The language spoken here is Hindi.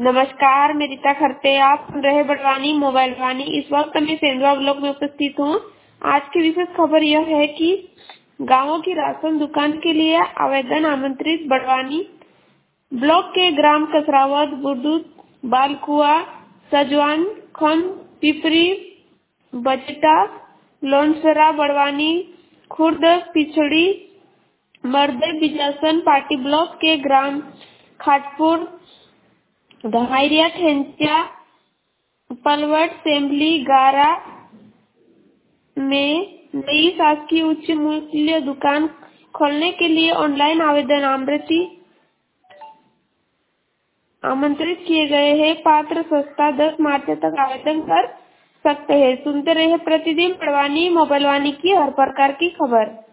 नमस्कार, मैं रीता खरते। आप सुन रहे बड़वानी मोबाइल वानी। इस वक्त मैं सेंधवा ब्लॉक में उपस्थित हूँ। आज की विशेष खबर यह है कि गांवों की राशन दुकान के लिए आवेदन आमंत्रित। बड़वानी ब्लॉक के ग्राम कसरावत, बुरदुत, बालकुआ, सजवान, खम, पिपरी, बजटा, लोनसरा, बड़वानी, खुर्द, पिछड़ी, मर्दे, बिजासन, पाटी ब्लॉक के ग्राम खाटपुर, धमाइरिया, ठेंचा, पलवट, सेम्बली, गारा में नई शासकीय उच्च मूल्य दुकान खोलने के लिए ऑनलाइन आवेदन आमंत्रित किए गए हैं। पात्र संस्था 10 मार्च तक आवेदन कर सकते हैं। सुनते रहे प्रतिदिन बड़वानी मोबाइल वानी की हर प्रकार की खबर।